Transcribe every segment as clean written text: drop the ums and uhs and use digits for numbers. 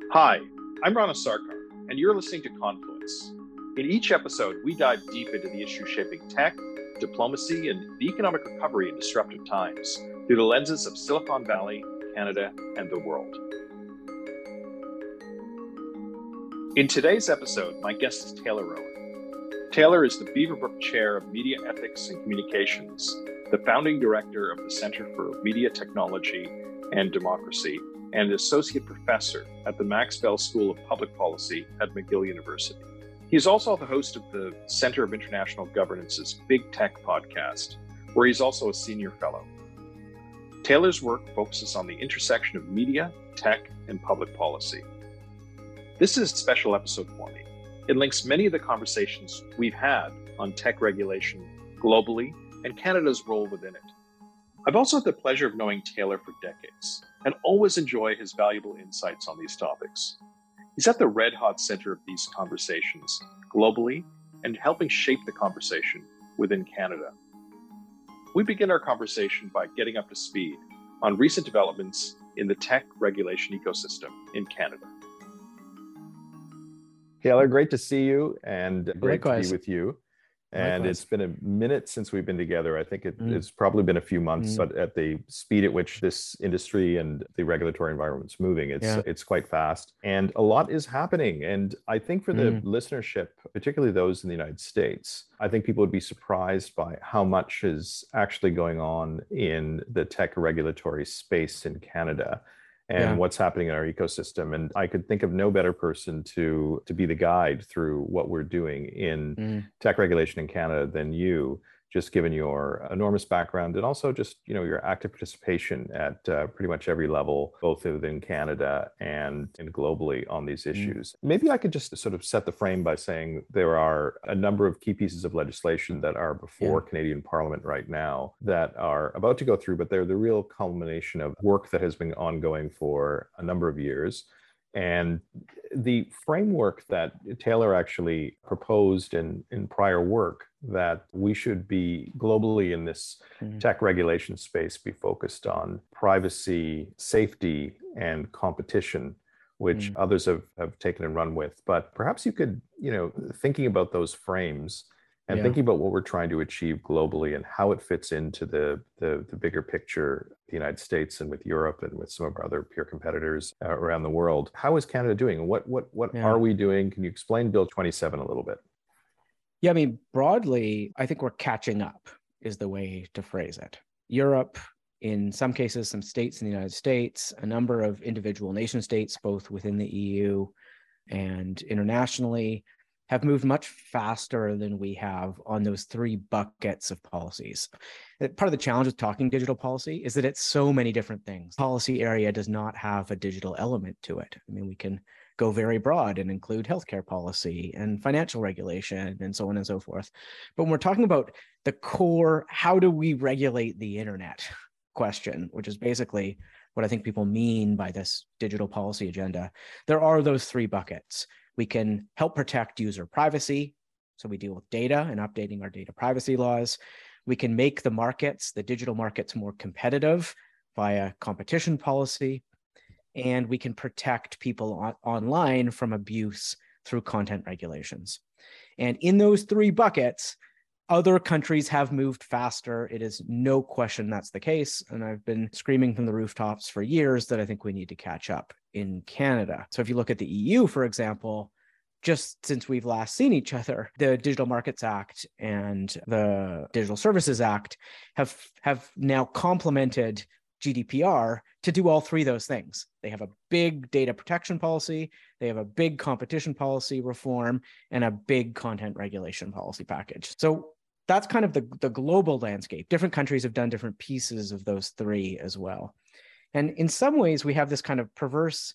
Hi, I'm Rana Sarkar, and you're listening to Confluence. In each episode, we dive deep into the issues shaping tech, diplomacy, and the economic recovery in disruptive times through the lenses of Silicon Valley, Canada, and the world. In today's episode, my guest is Taylor Rowan. Taylor is the Beaverbrook Chair of Media Ethics and Communications, the founding director of the Center for Media Technology and Democracy, and Associate Professor at the Max Bell School of Public Policy at McGill University. He is also the host of the Center of International Governance's Big Tech podcast, where he's also a senior fellow. Taylor's work focuses on the intersection of media, tech, and public policy. This is a special episode for me. It links many of the conversations we've had on tech regulation globally and Canada's role within it. I've also had the pleasure of knowing Taylor for decades and always enjoy his valuable insights on these topics. He's at the red-hot center of these conversations globally and helping shape the conversation within Canada. We begin our conversation by getting up to speed on recent developments in the tech regulation ecosystem in Canada. Taylor, great to see you and great Likewise. to be with you. And Likewise. It's been a minute since we've been together. I think it's probably been a few months, but at the speed at which this industry and the regulatory environment's moving, it's quite fast. And a lot is happening. And I think for the listenership, particularly those in the United States, I think people would be surprised by how much is actually going on in the tech regulatory space in Canada and what's happening in our ecosystem. And I could think of no better person to be the guide through what we're doing in tech regulation in Canada than you, just given your enormous background and also just, your active participation at pretty much every level, both within Canada and globally on these issues. Maybe I could just sort of set the frame by saying there are a number of key pieces of legislation that are before Canadian Parliament right now that are about to go through, but they're the real culmination of work that has been ongoing for a number of years. And the framework that Taylor actually proposed in prior work that we should be globally in this tech regulation space be focused on privacy, safety, and competition, which others have taken and run with. But perhaps you could, thinking about those frames and thinking about what we're trying to achieve globally and how it fits into the bigger picture, the United States and with Europe and with some of our other peer competitors around the world. How is Canada doing? What are we doing? Can you explain Bill 27 a little bit? Yeah, I mean, broadly, I think we're catching up is the way to phrase it. Europe, in some cases, some states in the United States, a number of individual nation states, both within the EU and internationally, have moved much faster than we have on those three buckets of policies. Part of the challenge with talking digital policy is that it's so many different things. Policy area does not have a digital element to it. I mean, we can go very broad and include healthcare policy and financial regulation and so on and so forth. But when we're talking about the core, how do we regulate the internet question, which is basically what I think people mean by this digital policy agenda, there are those three buckets. We can help protect user privacy. So we deal with data and updating our data privacy laws. We can make the markets, the digital markets, more competitive via competition policy. And we can protect people online from abuse through content regulations. And in those three buckets, other countries have moved faster. It is no question that's the case. And I've been screaming from the rooftops for years that I think we need to catch up in Canada. So if you look at the EU, for example, just since we've last seen each other, the Digital Markets Act and the Digital Services Act have now complemented GDPR to do all three of those things. They have a big data protection policy, they have a big competition policy reform, and a big content regulation policy package. So that's kind of the global landscape. Different countries have done different pieces of those three as well. And in some ways, we have this kind of perverse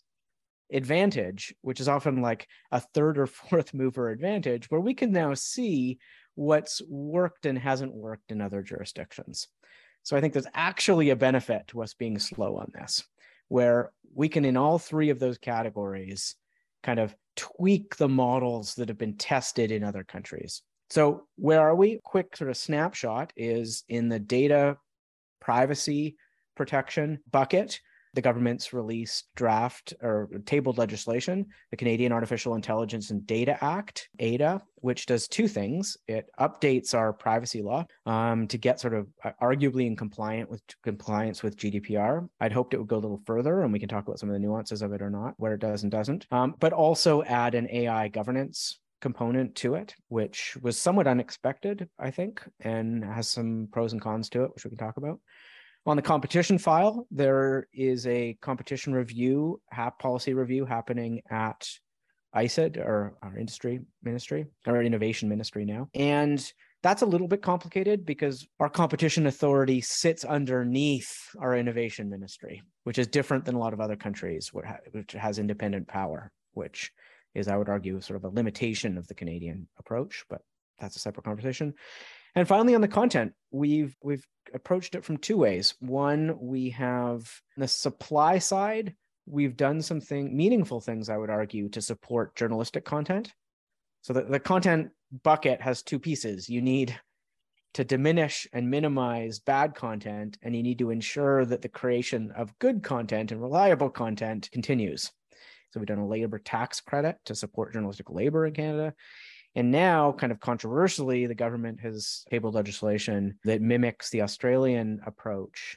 advantage, which is often like a third or fourth mover advantage, where we can now see what's worked and hasn't worked in other jurisdictions. So I think there's actually a benefit to us being slow on this, where we can, in all three of those categories, kind of tweak the models that have been tested in other countries. So where are we? Quick sort of snapshot is in the data privacy protection bucket. the government's released draft or tabled legislation, the Canadian Artificial Intelligence and Data Act, ADA, which does two things. It updates our privacy law to get sort of arguably in compliance with GDPR. I'd hoped it would go a little further, and we can talk about some of the nuances of it or not, where it does and doesn't, but also add an AI governance component to it, which was somewhat unexpected, I think, and has some pros and cons to it, which we can talk about. On the competition file, there is a competition review, policy review happening at ISED, or our industry ministry, or innovation ministry now. And that's a little bit complicated because our competition authority sits underneath our innovation ministry, which is different than a lot of other countries, which has independent power, which is, I would argue, sort of a limitation of the Canadian approach, but that's a separate conversation. And finally, on the content, we've approached it from two ways. One, we have the supply side, we've done meaningful things, I would argue, to support journalistic content. So the content bucket has two pieces. You need to diminish and minimize bad content, and you need to ensure that the creation of good content and reliable content continues. So we've done a labor tax credit to support journalistic labor in Canada. And now, kind of controversially, the government has tabled legislation that mimics the Australian approach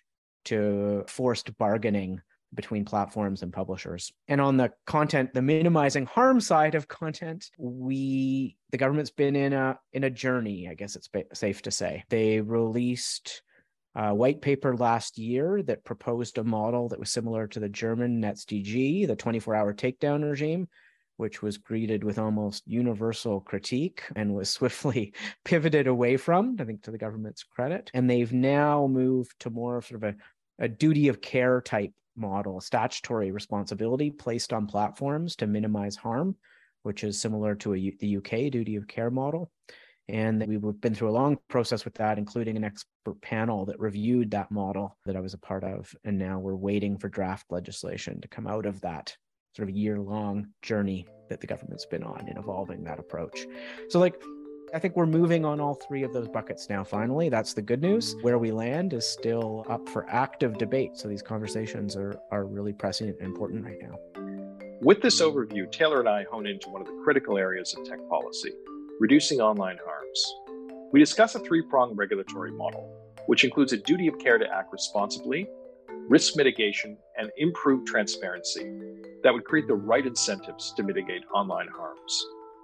to forced bargaining between platforms and publishers. And on the content, the minimizing harm side of content, the government's been in a journey, I guess it's safe to say. They released a white paper last year that proposed a model that was similar to the German NetzDG, the 24-hour takedown regime, which was greeted with almost universal critique and was swiftly pivoted away from, I think, to the government's credit. And they've now moved to more sort of a duty of care type model, statutory responsibility placed on platforms to minimize harm, which is similar to the UK duty of care model. And we've been through a long process with that, including an expert panel that reviewed that model that I was a part of. And now we're waiting for draft legislation to come out of that sort of year-long journey that the government's been on in evolving that approach. So I think we're moving on all three of those buckets now, finally. That's the good news. Where we land is still up for active debate. So these conversations are really pressing and important right now. With this overview, Taylor and I hone into one of the critical areas of tech policy, reducing online harms. We discuss a three-pronged regulatory model, which includes a duty of care to act responsibly, risk mitigation, and improved transparency that would create the right incentives to mitigate online harms.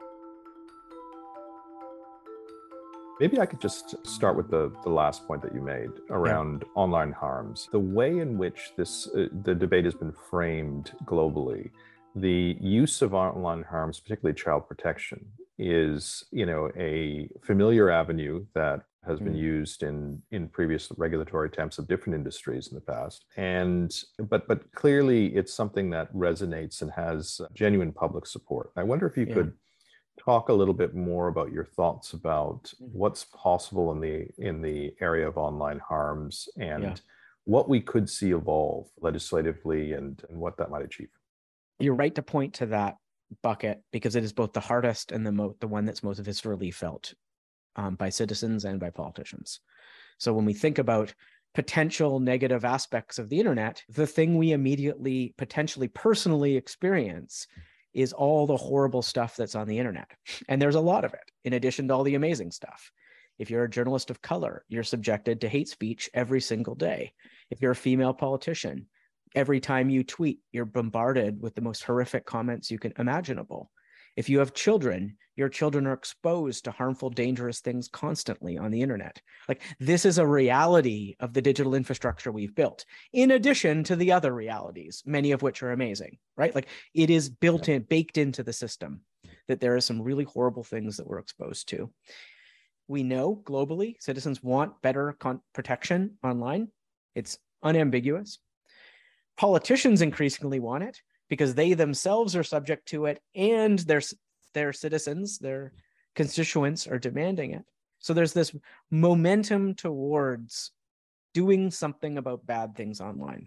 Maybe I could just start with the last point that you made around online harms. The way in which the debate has been framed globally, the use of online harms, particularly child protection, is a familiar avenue that has been used in previous regulatory attempts of different industries in the past. But clearly it's something that resonates and has genuine public support. I wonder if you could talk a little bit more about your thoughts about what's possible in the area of online harms and what we could see evolve legislatively and what that might achieve. You're right to point to that bucket because it is both the hardest and the one that's most viscerally felt by citizens and by politicians. So when we think about potential negative aspects of the internet, the thing we immediately potentially personally experience is all the horrible stuff that's on the internet. And there's a lot of it, in addition to all the amazing stuff. If you're a journalist of color, you're subjected to hate speech every single day. If you're a female politician, every time you tweet, you're bombarded with the most horrific comments you can imaginable. If you have children, your children are exposed to harmful, dangerous things constantly on the internet. This is a reality of the digital infrastructure we've built, in addition to the other realities, many of which are amazing, right? It is baked into the system that there are some really horrible things that we're exposed to. We know globally, citizens want better protection online. It's unambiguous. Politicians increasingly want it because they themselves are subject to it, and their citizens, their constituents are demanding it. So there's this momentum towards doing something about bad things online.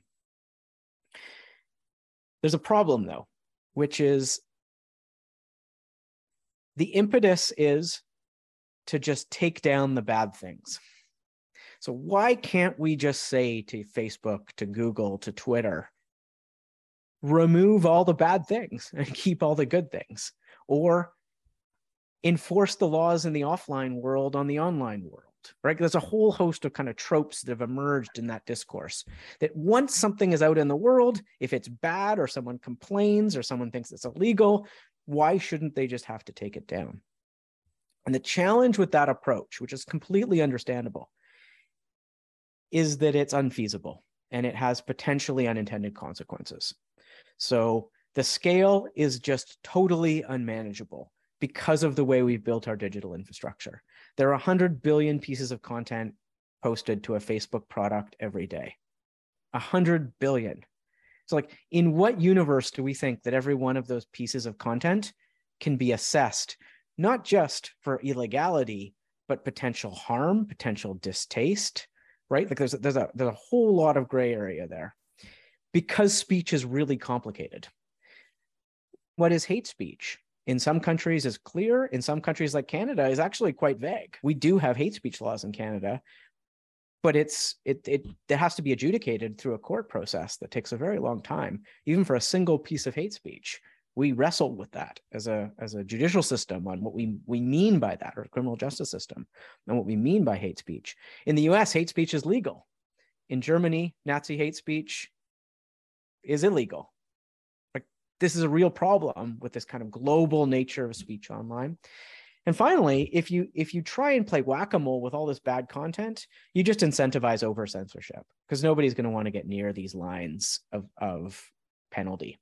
There's a problem, though, which is the impetus is to just take down the bad things. So why can't we just say to Facebook, to Google, to Twitter, remove all the bad things and keep all the good things, or enforce the laws in the offline world on the online world, right? There's a whole host of kind of tropes that have emerged in that discourse, that once something is out in the world, if it's bad or someone complains or someone thinks it's illegal, why shouldn't they just have to take it down? And the challenge with that approach, which is completely understandable, is that it's unfeasible and it has potentially unintended consequences. So the scale is just totally unmanageable because of the way we've built our digital infrastructure. There are 100 billion pieces of content posted to a Facebook product every day. 100 billion. So like, in what universe do we think that every one of those pieces of content can be assessed, not just for illegality, but potential harm, potential distaste, right? Like there's a whole lot of gray area there, because speech is really complicated. What is hate speech? In some countries is clear. In some countries like Canada is actually quite vague. We do have hate speech laws in Canada, but it has to be adjudicated through a court process that takes a very long time, even for a single piece of hate speech. We wrestled with that as a judicial system on what we mean by that, or a criminal justice system, and what we mean by hate speech. In the US, hate speech is legal. In Germany, Nazi hate speech is illegal. This is a real problem with this kind of global nature of speech online. And finally, if you try and play whack-a-mole with all this bad content, you just incentivize over censorship, because nobody's going to want to get near these lines of penalty.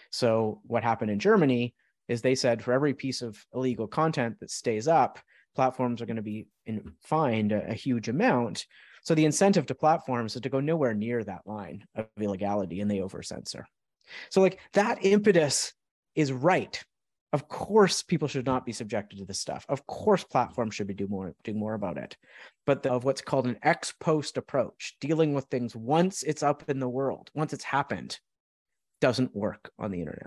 So what happened in Germany is they said for every piece of illegal content that stays up, platforms are going to be fined a huge amount. So the incentive to platforms is to go nowhere near that line of illegality, and they over-censor. So like, that impetus is right. Of course, people should not be subjected to this stuff. Of course, platforms should be doing more about it. But of what's called an ex post approach, dealing with things once it's up in the world, once it's happened, doesn't work on the internet.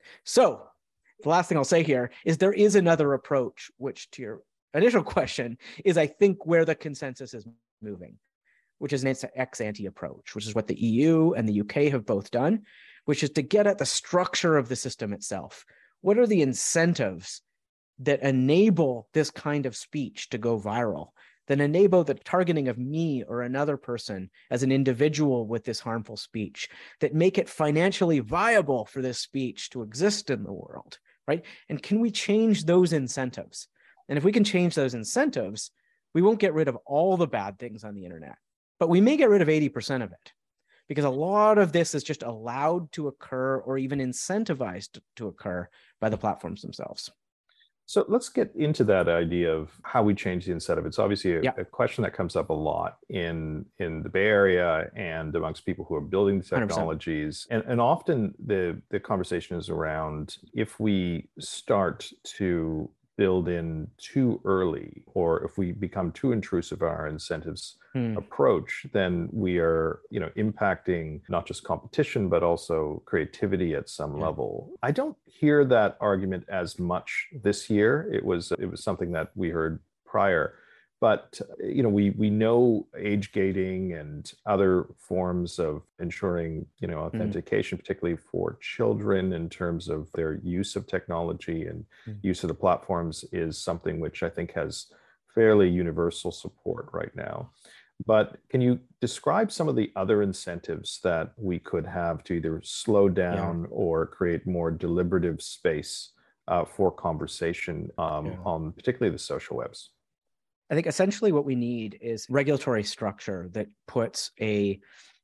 So the last thing I'll say here is there is another approach, which, to your initial question, is I think where the consensus is moving, which is an ex-ante approach, which is what the EU and the UK have both done, which is to get at the structure of the system itself. What are the incentives that enable this kind of speech to go viral, that enable the targeting of me or another person as an individual with this harmful speech, that make it financially viable for this speech to exist in the world, right? And can we change those incentives? And if we can change those incentives, we won't get rid of all the bad things on the internet, but we may get rid of 80% of it, because a lot of this is just allowed to occur or even incentivized to occur by the platforms themselves. So let's get into that idea of how we change the incentive. It's obviously a question that comes up a lot in the Bay Area and amongst people who are building the technologies. And often the conversation is around, if we start to build in too early, or if we become too intrusive in our incentives approach, then we are, impacting not just competition, but also creativity at some level. I don't hear that argument as much this year. It was something that we heard prior. But we know age gating and other forms of ensuring authentication, particularly for children, in terms of their use of technology and use of the platforms, is something which I think has fairly universal support right now. But can you describe some of the other incentives that we could have to either slow down or create more deliberative space for conversation on particularly the social webs? I think essentially what we need is regulatory structure that puts a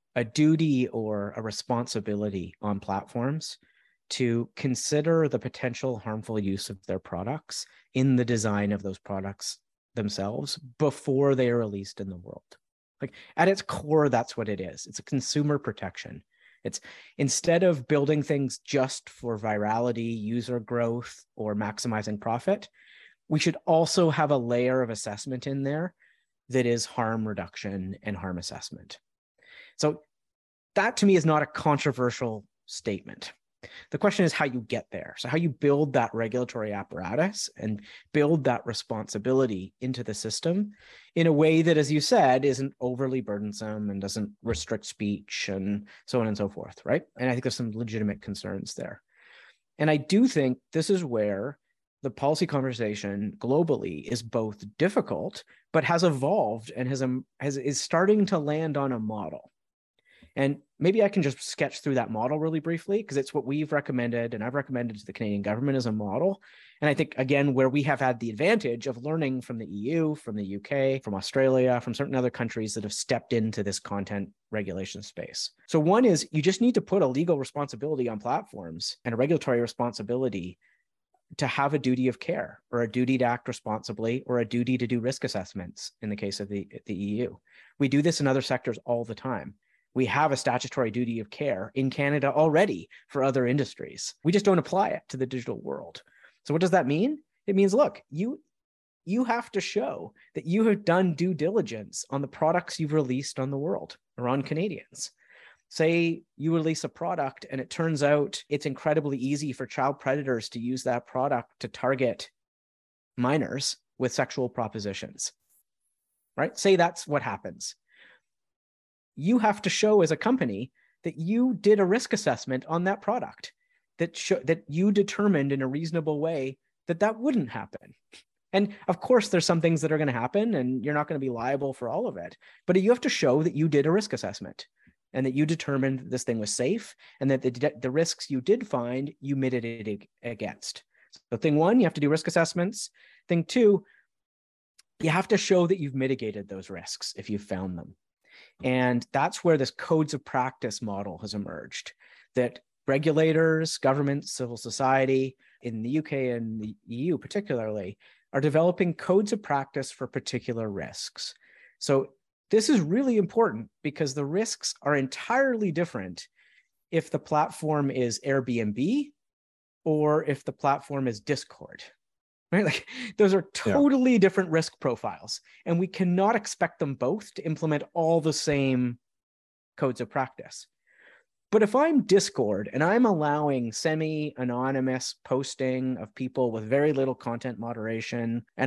duty or a responsibility on platforms to consider the potential harmful use of their products in the design of those products themselves before they are released in the world. Like, at its core, that's what it is. It's a consumer protection. It's, instead of building things just for virality, user growth, or maximizing profit, we should also have a layer of assessment in there that is harm reduction and harm assessment. So that, to me, is not a controversial statement. The question is how you get there. So how you build that regulatory apparatus and build that responsibility into the system in a way that, as you said, isn't overly burdensome and doesn't restrict speech and so on and so forth, right? And I think there's some legitimate concerns there. And I do think this is where the policy conversation globally is both difficult, but has evolved and is starting to land on a model. And maybe I can just sketch through that model really briefly, because it's what we've recommended and I've recommended to the Canadian government as a model. And I think, again, where we have had the advantage of learning from the EU, from the UK, from Australia, from certain other countries that have stepped into this content regulation space. So one is you just need to put a legal responsibility on platforms and a regulatory responsibility to have a duty of care, or a duty to act responsibly, or a duty to do risk assessments in the case of the EU. We do this in other sectors all the time. We have a statutory duty of care in Canada already for other industries. We just don't apply it to the digital world. So what does that mean? It means, look, you have to show that you have done due diligence on the products you've released on the world or on Canadians. Say you release a product and it turns out it's incredibly easy for child predators to use that product to target minors with sexual propositions, right? Say that's what happens. You have to show as a company that you did a risk assessment on that product, that you determined in a reasonable way that wouldn't happen. And of course, there's some things that are going to happen and you're not going to be liable for all of it, but you have to show that you did a risk assessment and that you determined this thing was safe and that the risks you did find, you mitigated against. So thing one, you have to do risk assessments. Thing two, you have to show that you've mitigated those risks if you've found them. And that's where this codes of practice model has emerged, that regulators, governments, civil society in the UK and the EU particularly are developing codes of practice for particular risks. So this is really important because the risks are entirely different if the platform is Airbnb or if the platform is Discord. Right? Like those are totally different risk profiles, and we cannot expect them both to implement all the same codes of practice. But if I'm Discord and I'm allowing semi-anonymous posting of people with very little content moderation, and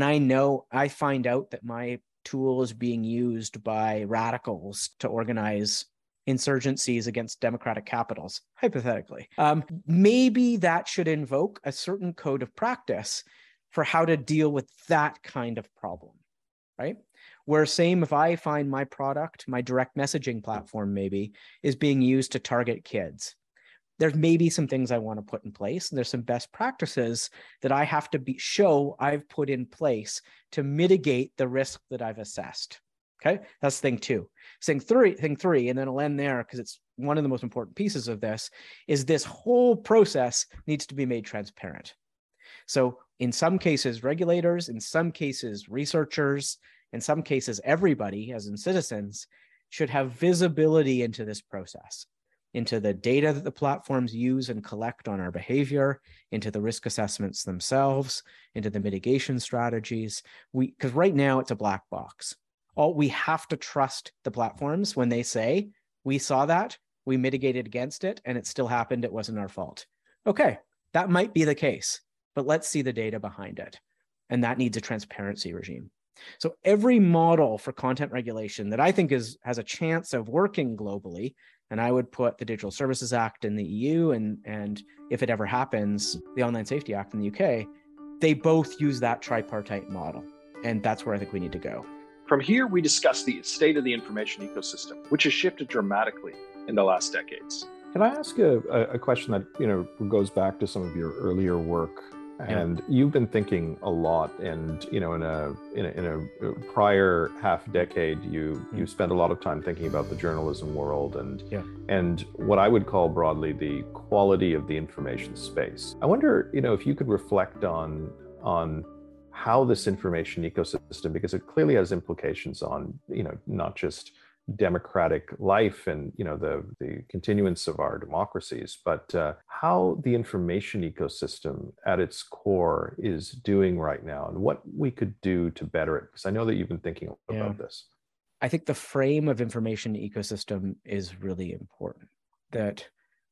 I find out that my tool is being used by radicals to organize insurgencies against democratic capitals, hypothetically, maybe that should invoke a certain code of practice for how to deal with that kind of problem, right? Where same if I find my product, my direct messaging platform maybe, is being used to target kids, there's maybe some things I want to put in place, and there's some best practices that I have to show I've put in place to mitigate the risk that I've assessed. Okay, that's thing two. Thing three, and then I'll end there because it's one of the most important pieces of this, is this whole process needs to be made transparent. So in some cases, regulators, in some cases, researchers, in some cases, everybody, as in citizens, should have visibility into this process, into the data that the platforms use and collect on our behavior, into the risk assessments themselves, into the mitigation strategies. Because right now it's a black box. We have to trust the platforms when they say, we saw that, we mitigated against it, and it still happened, it wasn't our fault. Okay, that might be the case, but let's see the data behind it. And that needs a transparency regime. So every model for content regulation that I think has a chance of working globally, and I would put the Digital Services Act in the EU, and if it ever happens, the Online Safety Act in the UK, they both use that tripartite model. And that's where I think we need to go. From here, we discuss the state of the information ecosystem, which has shifted dramatically in the last decades. Can I ask a question that goes back to some of your earlier work? And you've been thinking a lot, and in a prior half decade, you spent a lot of time thinking about the journalism world and what I would call broadly the quality of the information space. I wonder, if you could reflect on how this information ecosystem, because it clearly has implications on not just democratic life and the continuance of our democracies, but how the information ecosystem at its core is doing right now and what we could do to better it, because I know that you've been thinking about this. I think the frame of information ecosystem is really important, that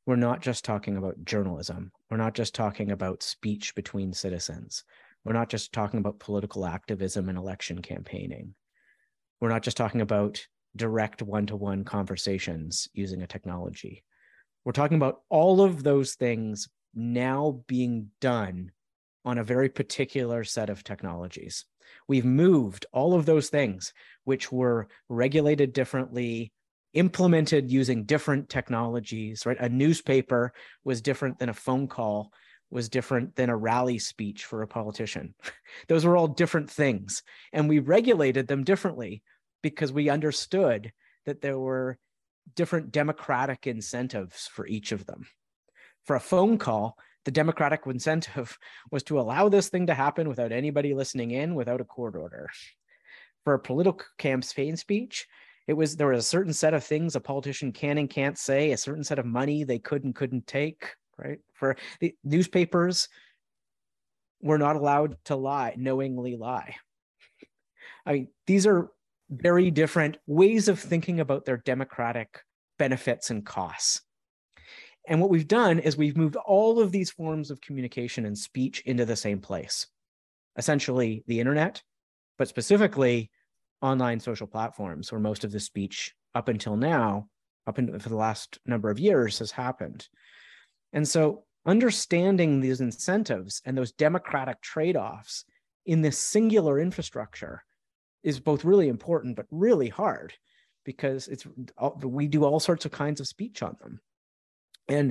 we're not just talking about journalism. We're not just talking about speech between citizens. We're not just talking about political activism and election campaigning. We're not just talking about direct one-to-one conversations using a technology. We're talking about all of those things now being done on a very particular set of technologies. We've moved all of those things, which were regulated differently, implemented using different technologies, right? A newspaper was different than a phone call, was different than a rally speech for a politician. Those were all different things. And we regulated them differently because we understood that there were different democratic incentives for each of them. For a phone call, the democratic incentive was to allow this thing to happen without anybody listening in, without a court order. For a political campaign speech, there was a certain set of things a politician can and can't say, a certain set of money they could and couldn't take, right? For the newspapers, were not allowed to knowingly lie. I mean, these are very different ways of thinking about their democratic benefits and costs. And what we've done is we've moved all of these forms of communication and speech into the same place, essentially the internet, but specifically online social platforms where most of the speech up until now, for the last number of years, has happened. And so understanding these incentives and those democratic trade-offs in this singular infrastructure is both really important, but really hard because we do all sorts of kinds of speech on them. And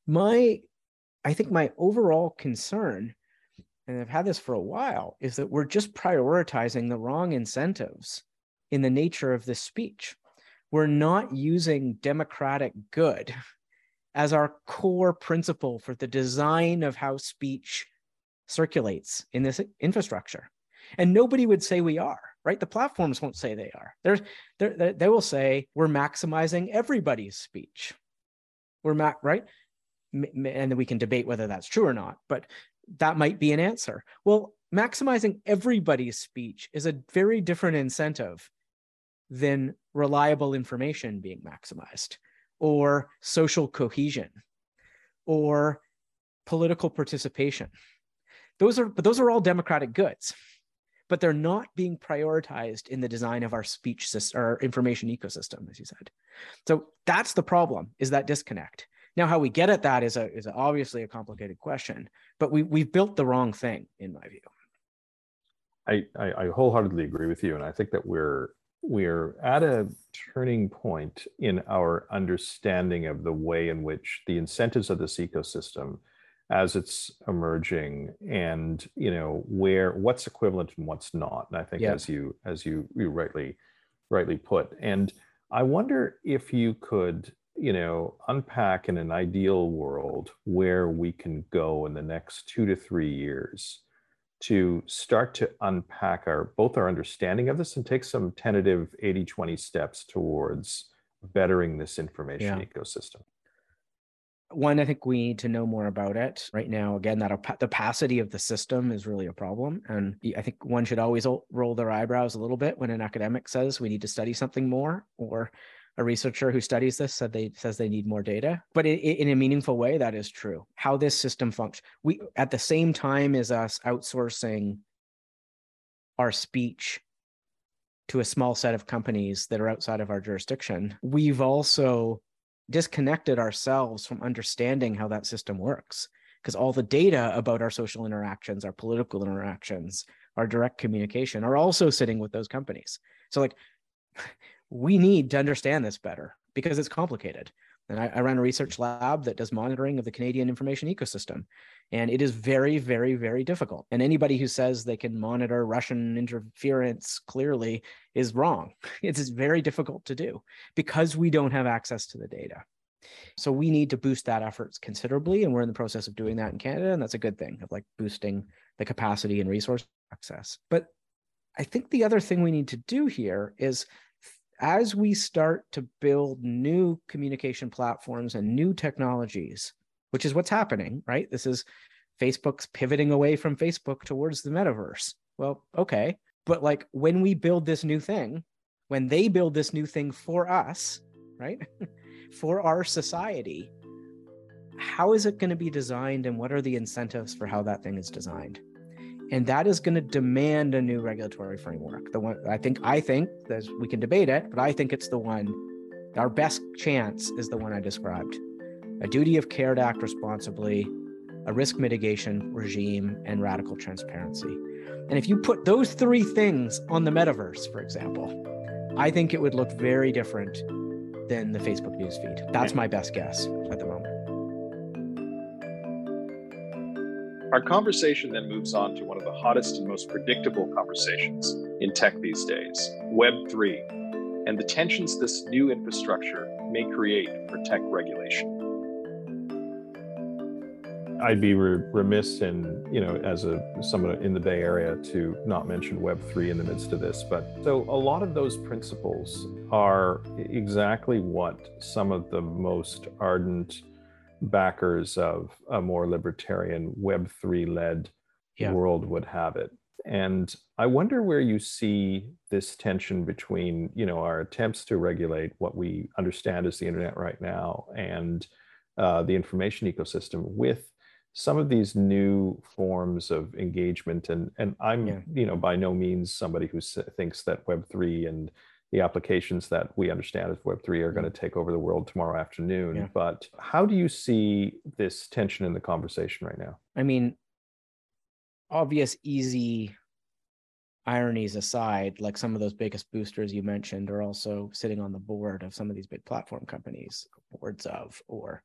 I think my overall concern, and I've had this for a while, is that we're just prioritizing the wrong incentives in the nature of this speech. We're not using democratic good as our core principle for the design of how speech circulates in this infrastructure. And nobody would say we are, right? The platforms won't say they are. They will say we're maximizing everybody's speech. Right? And then we can debate whether that's true or not, but that might be an answer. Well, maximizing everybody's speech is a very different incentive than reliable information being maximized, or social cohesion, or political participation. Those are all democratic goods, but they're not being prioritized in the design of our speech system or information ecosystem, as you said. So that's the problem, is that disconnect. Now, how we get at that is obviously a complicated question, but we've built the wrong thing, in my view. I wholeheartedly agree with you, and I think that we're at a turning point in our understanding of the way in which the incentives of this ecosystem, as it's emerging, and what's equivalent and what's not. And I think, as you rightly put, and I wonder if you could unpack in an ideal world where we can go in the next 2 to 3 years to start to unpack both our understanding of this and take some tentative 80-20 steps towards bettering this information ecosystem. One, I think we need to know more about it. Right now, again, that opacity of the system is really a problem. And I think one should always roll their eyebrows a little bit when an academic says we need to study something more, or a researcher who studies this says they need more data. But in a meaningful way, that is true. How this system functions. We, at the same time as us outsourcing our speech to a small set of companies that are outside of our jurisdiction, we've also disconnected ourselves from understanding how that system works, because all the data about our social interactions, our political interactions, our direct communication are also sitting with those companies. So we need to understand this better because it's complicated. And I run a research lab that does monitoring of the Canadian information ecosystem. And it is very, very, very difficult. And anybody who says they can monitor Russian interference clearly is wrong. It's very difficult to do because we don't have access to the data. So we need to boost that efforts considerably. And we're in the process of doing that in Canada. And that's a good thing, of boosting the capacity and resource access. But I think the other thing we need to do here is, as we start to build new communication platforms and new technologies, which is what's happening, right? This is Facebook's pivoting away from Facebook towards the metaverse. Well, okay. But when we build this new thing, when they build this new thing for us, right? For our society, how is it going to be designed and what are the incentives for how that thing is designed? And that is going to demand a new regulatory framework. The one I think that we can debate it, but I think it's the one, our best chance is the one I described. A duty of care to act responsibly, a risk mitigation regime, and radical transparency. And if you put those three things on the metaverse, for example, I think it would look very different than the Facebook newsfeed. That's my best guess at the moment. Our conversation then moves on to one of the hottest and most predictable conversations in tech these days, Web3, and the tensions this new infrastructure may create for tech regulation. I'd be remiss in, as someone in the Bay Area to not mention Web3 in the midst of this. But so a lot of those principles are exactly what some of the most ardent backers of a more libertarian Web3-led world would have it. And I wonder where you see this tension between, our attempts to regulate what we understand as the internet right now and the information ecosystem with some of these new forms of engagement. And I'm, by no means somebody who thinks that Web3 and the applications that we understand as Web3 are going to take over the world tomorrow afternoon. Yeah. But how do you see this tension in the conversation right now? I mean, obvious, easy ironies aside, like some of those biggest boosters you mentioned are also sitting on the board of some of these big platform companies, boards of, or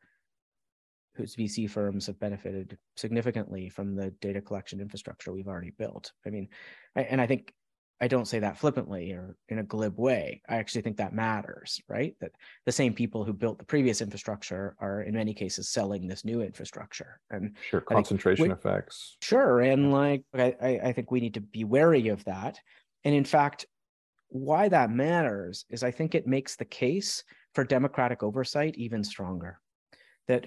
whose VC firms have benefited significantly from the data collection infrastructure we've already built. I mean, I think I don't say that flippantly or in a glib way. I actually think that matters, right? That the same people who built the previous infrastructure are in many cases selling this new infrastructure. And sure, concentration effects. Sure, and I think we need to be wary of that. And in fact, why that matters is I think it makes the case for democratic oversight even stronger. That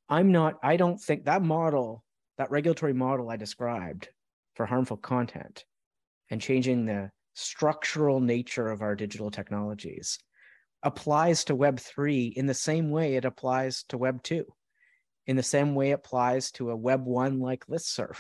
I don't think that model, that regulatory model I described for harmful content and changing the structural nature of our digital technologies applies to Web3 in the same way it applies to Web2, in the same way it applies to a Web1 like listserv.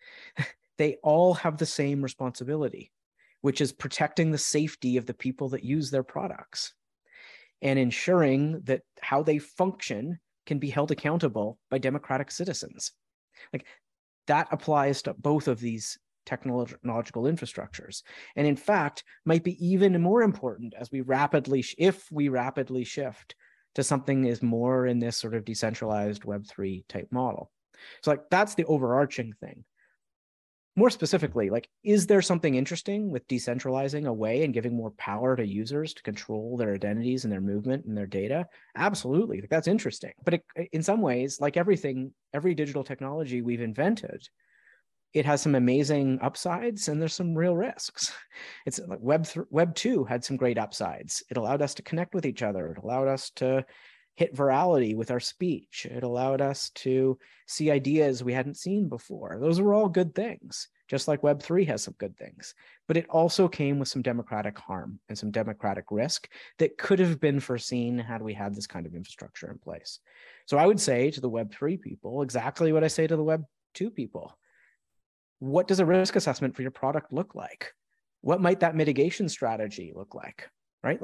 They all have the same responsibility, which is protecting the safety of the people that use their products and ensuring that how they function can be held accountable by democratic citizens. Like that applies to both of these technological infrastructures. And in fact, might be even more important as we if we rapidly shift to something is more in this sort of decentralized Web3 type model. So that's the overarching thing. More specifically, is there something interesting with decentralizing away and giving more power to users to control their identities and their movement and their data? Absolutely, that's interesting. But in some ways, like everything, every digital technology we've invented, it has some amazing upsides and there's some real risks. It's like Web 2 had some great upsides. It allowed us to connect with each other. It allowed us to hit virality with our speech. It allowed us to see ideas we hadn't seen before. Those were all good things, just like Web3 has some good things. But it also came with some democratic harm and some democratic risk that could have been foreseen had we had this kind of infrastructure in place. So I would say to the Web3 people exactly what I say to the Web2 people. What does a risk assessment for your product look like? What might that mitigation strategy look like, right?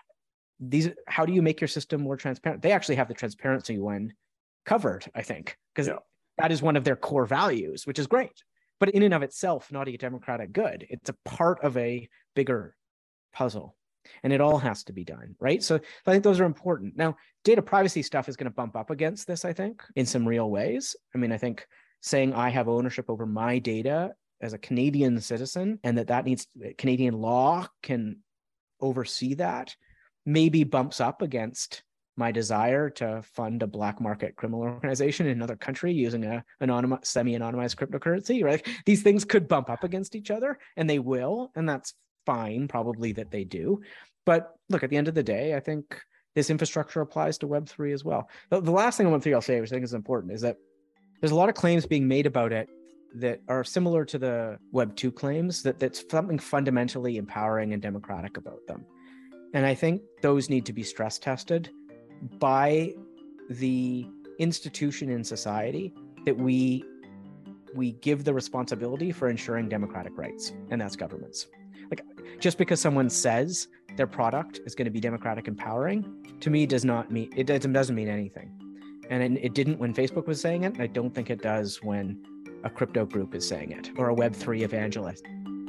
How do you make your system more transparent? They actually have the transparency one covered, I think, because that is one of their core values, which is great. But in and of itself, not a democratic good. It's a part of a bigger puzzle. And it all has to be done, right? So I think those are important. Now, data privacy stuff is going to bump up against this, I think, in some real ways. I mean, I think saying I have ownership over my data as a Canadian citizen and that Canadian law can oversee that maybe bumps up against my desire to fund a black market criminal organization in another country using a semi-anonymized cryptocurrency, right? These things could bump up against each other, and they will, and that's fine, probably that they do. But look, at the end of the day, I think this infrastructure applies to Web3 as well. The last thing on Web3 I'll say, which I think is important, is that there's a lot of claims being made about it that are similar to the Web2 claims, that's something fundamentally empowering and democratic about them. And I think those need to be stress tested by the institution in society that we give the responsibility for ensuring democratic rights, and that's governments. Like, just because someone says their product is going to be democratic empowering, to me doesn't mean anything. And it didn't when Facebook was saying it, and I don't think it does when a crypto group is saying it, or a Web3 evangelist.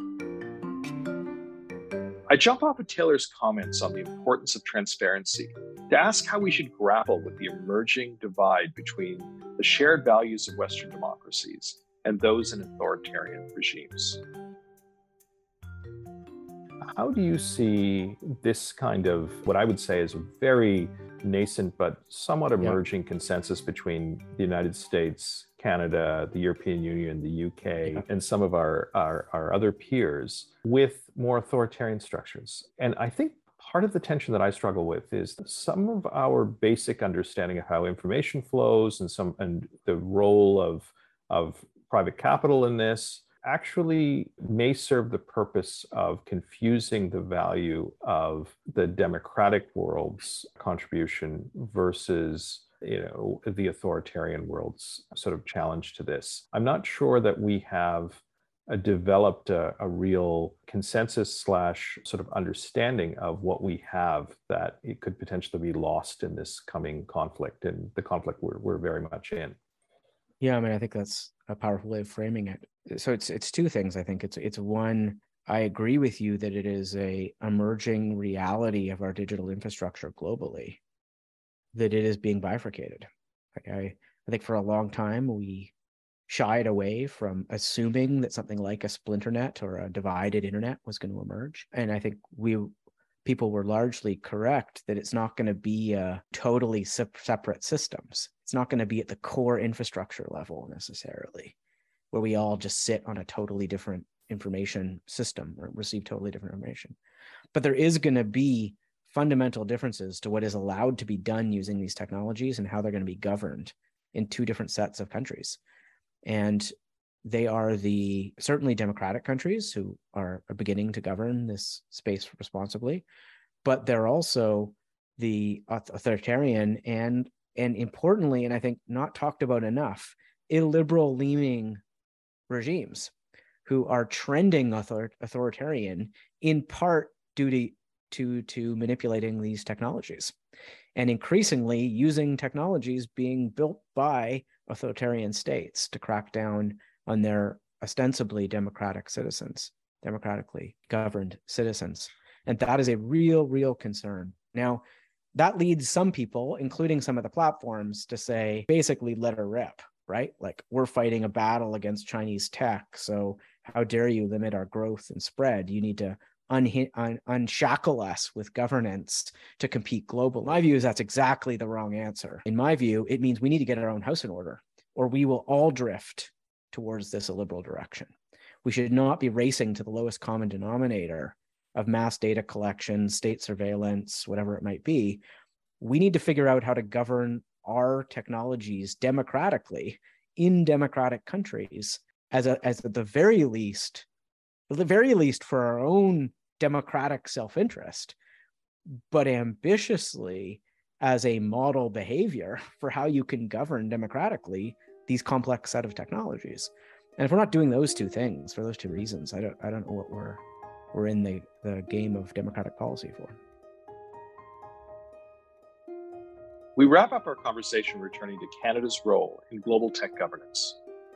I jump off of Taylor's comments on the importance of transparency to ask how we should grapple with the emerging divide between the shared values of Western democracies and those in authoritarian regimes. How do you see this kind of, what I would say is a very nascent but somewhat emerging consensus between the United States, Canada, the European Union, the UK, and some of our other peers with more authoritarian structures? And I think part of the tension that I struggle with is some of our basic understanding of how information flows and the role of private capital in this actually may serve the purpose of confusing the value of the democratic world's contribution versus, the authoritarian world's sort of challenge to this. I'm not sure that we have developed a real consensus / sort of understanding of what we have, that it could potentially be lost in this coming conflict, and the conflict we're very much in. Yeah, I mean, I think that's a powerful way of framing it. So it's two things. I think it's one, I agree with you that it is a emerging reality of our digital infrastructure globally, that it is being bifurcated. Like I think for a long time we shied away from assuming that something like a splinternet or a divided internet was going to emerge. And I think people were largely correct that it's not going to be totally separate systems. It's not going to be at the core infrastructure level necessarily, where we all just sit on a totally different information system or receive totally different information. But there is going to be fundamental differences to what is allowed to be done using these technologies and how they're going to be governed in two different sets of countries. And they are the certainly democratic countries who are beginning to govern this space responsibly, but they're also the authoritarian and importantly, and I think not talked about enough, illiberal leaning regimes who are trending authoritarian in part due to manipulating these technologies and increasingly using technologies being built by authoritarian states to crack down on their ostensibly democratic citizens, democratically governed citizens. And that is a real concern. Now, that leads some people, including some of the platforms, to say, basically, let her rip, right? Like, we're fighting a battle against Chinese tech, so how dare you limit our growth and spread? You need to unshackle us with governance to compete globally. My view is that's exactly the wrong answer. In my view, it means we need to get our own house in order, or we will all drift towards this illiberal direction. We should not be racing to the lowest common denominator of mass data collection, state surveillance, whatever it might be. We need to figure out how to govern our technologies democratically in democratic countries as at the very least for our own democratic self-interest, but ambitiously as a model behavior for how you can govern democratically these complex set of technologies. And if we're not doing those two things for those two reasons, I don't know what we're in the game of democratic policy for. We wrap up our conversation returning to Canada's role in global tech governance.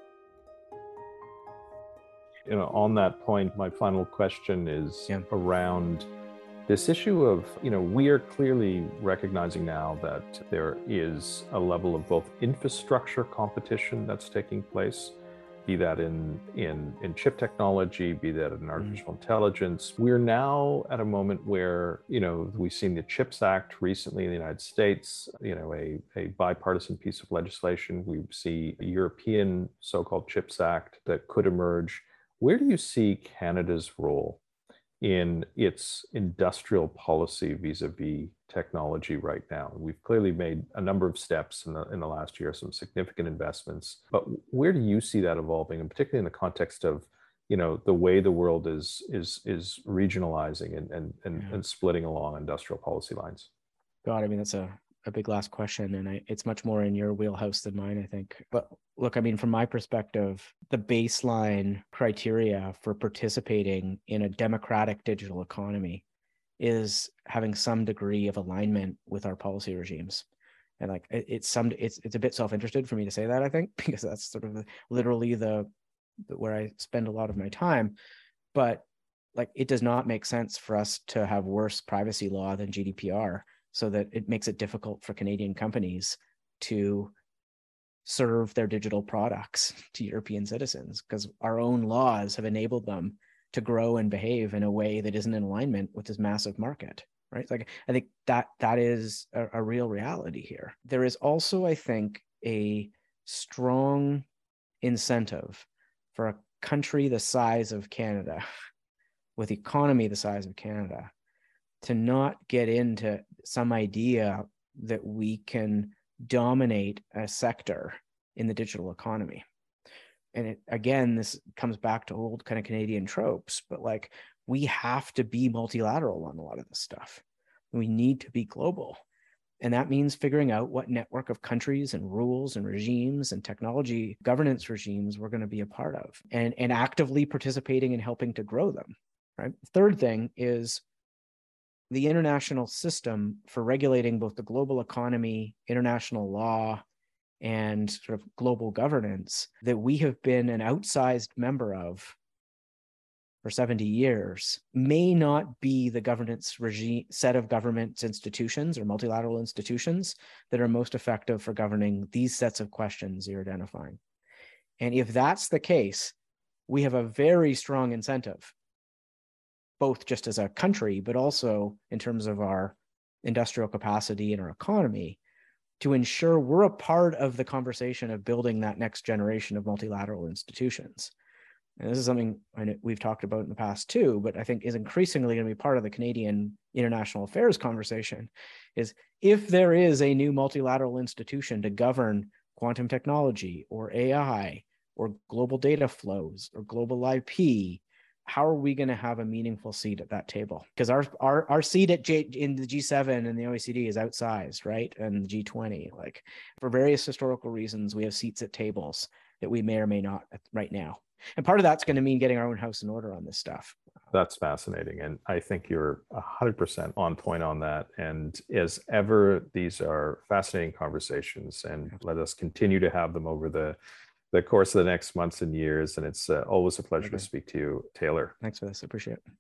On that point, my final question is around this issue of, we are clearly recognizing now that there is a level of both infrastructure competition that's taking place, be that in chip technology, be that in artificial intelligence. We're now at a moment where, we've seen the CHIPS Act recently in the United States, a bipartisan piece of legislation. We see a European so-called CHIPS Act that could emerge. Where do you see Canada's role in its industrial policy vis-a-vis technology right now? We've clearly made a number of steps in the last year, some significant investments, but where do you see that evolving, and particularly in the context of, the way the world is regionalizing and splitting along industrial policy lines? God, I mean, that's a a big last question, and it's much more in your wheelhouse than mine, I think. But look, I mean, from my perspective, the baseline criteria for participating in a democratic digital economy is having some degree of alignment with our policy regimes. And like it's a bit self-interested for me to say that, I think, because that's sort of literally where I spend a lot of my time. But like, it does not make sense for us to have worse privacy law than GDPR, so that it makes it difficult for Canadian companies to serve their digital products to European citizens, because our own laws have enabled them to grow and behave in a way that isn't in alignment with this massive market, right? Like, I think that is a real reality here. There is also, I think, a strong incentive for a country the size of Canada, with economy the size of Canada, to not get into some idea that we can dominate a sector in the digital economy. And again, this comes back to old kind of Canadian tropes, but like, we have to be multilateral on a lot of this stuff. We need to be global. And that means figuring out what network of countries and rules and regimes and technology governance regimes we're going to be a part of, and actively participating in helping to grow them, right? Third thing is the international system for regulating both the global economy, international law, and sort of global governance that we have been an outsized member of for 70 years may not be the governance regime, set of government institutions or multilateral institutions that are most effective for governing these sets of questions you're identifying. And if that's the case, we have a very strong incentive, both just as a country, but also in terms of our industrial capacity and our economy, to ensure we're a part of the conversation of building that next generation of multilateral institutions. And this is something we've talked about in the past too, but I think is increasingly going to be part of the Canadian international affairs conversation, is if there is a new multilateral institution to govern quantum technology or AI or global data flows or global IP, how are we going to have a meaningful seat at that table? Because our seat in the G7 and the OECD is outsized, right? And the G20, like, for various historical reasons, we have seats at tables that we may or may not right now. And part of that's going to mean getting our own house in order on this stuff. That's fascinating. And I think you're 100% on point on that. And as ever, these are fascinating conversations, and let us continue to have them over the course of the next months and years. And it's always a pleasure to speak to you, Taylor. Thanks for this. I appreciate it.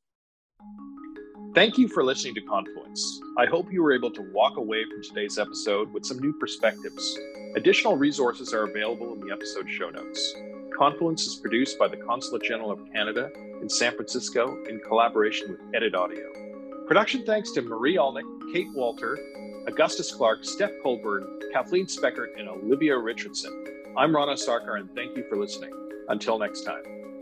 Thank you for listening to Confluence. I hope you were able to walk away from today's episode with some new perspectives. Additional resources are available in the episode show notes. Confluence is produced by the Consulate General of Canada in San Francisco in collaboration with Edit Audio. Production thanks to Marie Alnick, Kate Walter, Augustus Clark, Steph Colburn, Kathleen Speckert, and Olivia Richardson. I'm Rana Sarkar, and thank you for listening. Until next time.